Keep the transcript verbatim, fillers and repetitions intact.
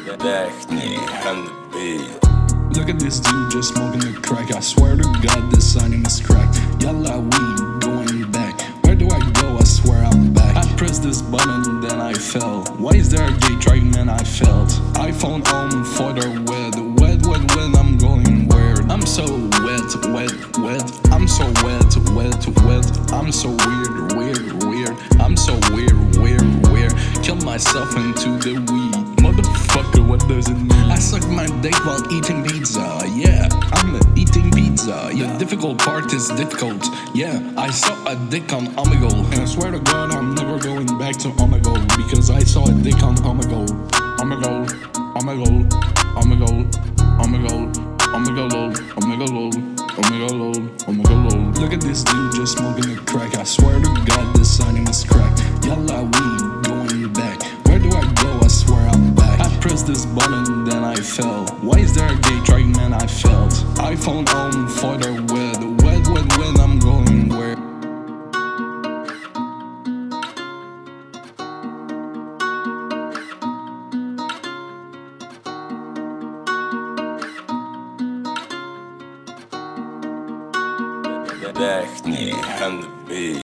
Technique and the beat. Look at this dude just smoking the crack. I swear to God, this signing is cracked. Yalla weed going back. Where do I go? I swear I'm back. I pressed this button, then I fell. Why is there a gate trying, man? I felt. iPhone on for the wet, wet, wet, wet. I'm going weird. I'm so wet, wet, wet. I'm so wet, wet, wet. I'm so weird, weird, weird. I'm so weird, weird, weird. Kill myself into the weed. Motherfucker, what does it mean? I suck my dick while eating pizza. Yeah, I'm eating pizza. Yeah, difficult part is difficult. Yeah, I saw a dick on Omegle. And I swear to God, I'm never going back to Omegle. Because I saw a dick on Omegle. Omegle, Omegle, Omegle, Omegle, Omegle, Omegle, Omegle, Omegle. Look at this dude just smoking the crack. I swear to God, this signing is cracked. Yalla weed going back. Where do I go? I swear I'm back. I pressed this button, then I fell. Why is there a gate trying, man? I felt. iPhone on for the wet, wet, wet, wet. I'm going where? Technique and the beat.